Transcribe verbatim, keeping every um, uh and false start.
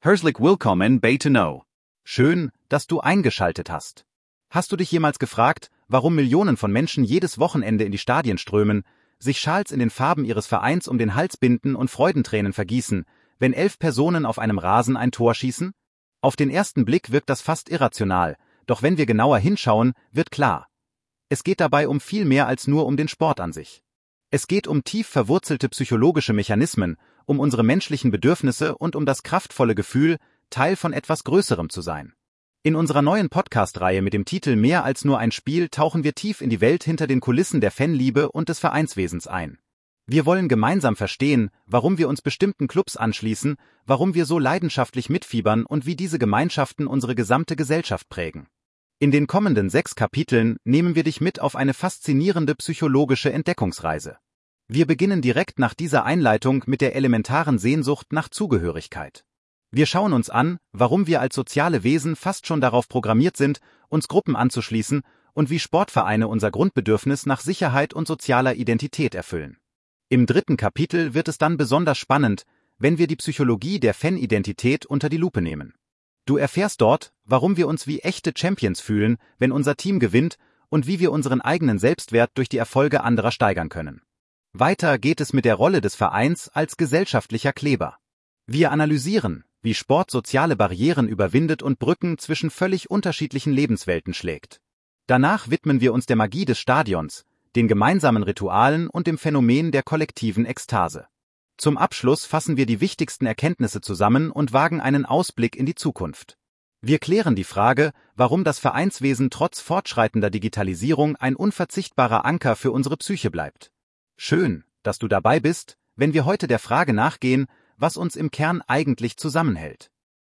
Herzlich willkommen bei To Know. Schön, dass du eingeschaltet hast. Hast du dich jemals gefragt, warum Millionen von Menschen jedes Wochenende in die Stadien strömen, sich Schals in den Farben ihres Vereins um den Hals binden und Freudentränen vergießen, wenn elf Personen auf einem Rasen ein Tor schießen? Auf den ersten Blick wirkt das fast irrational, doch wenn wir genauer hinschauen, wird klar. Es geht dabei um viel mehr als nur um den Sport an sich. Es geht um tief verwurzelte psychologische Mechanismen, um unsere menschlichen Bedürfnisse und um das kraftvolle Gefühl, Teil von etwas Größerem zu sein. In unserer neuen Podcast-Reihe mit dem Titel Mehr als nur ein Spiel tauchen wir tief in die Welt hinter den Kulissen der Fanliebe und des Vereinswesens ein. Wir wollen gemeinsam verstehen, warum wir uns bestimmten Clubs anschließen, warum wir so leidenschaftlich mitfiebern und wie diese Gemeinschaften unsere gesamte Gesellschaft prägen. In den kommenden sechs Kapiteln nehmen wir dich mit auf eine faszinierende psychologische Entdeckungsreise. Wir beginnen direkt nach dieser Einleitung mit der elementaren Sehnsucht nach Zugehörigkeit. Wir schauen uns an, warum wir als soziale Wesen fast schon darauf programmiert sind, uns Gruppen anzuschließen und wie Sportvereine unser Grundbedürfnis nach Sicherheit und sozialer Identität erfüllen. Im dritten Kapitel wird es dann besonders spannend, wenn wir die Psychologie der Fanidentität unter die Lupe nehmen. Du erfährst dort, warum wir uns wie echte Champions fühlen, wenn unser Team gewinnt und wie wir unseren eigenen Selbstwert durch die Erfolge anderer steigern können. Weiter geht es mit der Rolle des Vereins als gesellschaftlicher Kleber. Wir analysieren, wie Sport soziale Barrieren überwindet und Brücken zwischen völlig unterschiedlichen Lebenswelten schlägt. Danach widmen wir uns der Magie des Stadions, den gemeinsamen Ritualen und dem Phänomen der kollektiven Ekstase. Zum Abschluss fassen wir die wichtigsten Erkenntnisse zusammen und wagen einen Ausblick in die Zukunft. Wir klären die Frage, warum das Vereinswesen trotz fortschreitender Digitalisierung ein unverzichtbarer Anker für unsere Psyche bleibt. Schön, dass du dabei bist, wenn wir heute der Frage nachgehen, was uns im Kern eigentlich zusammenhält.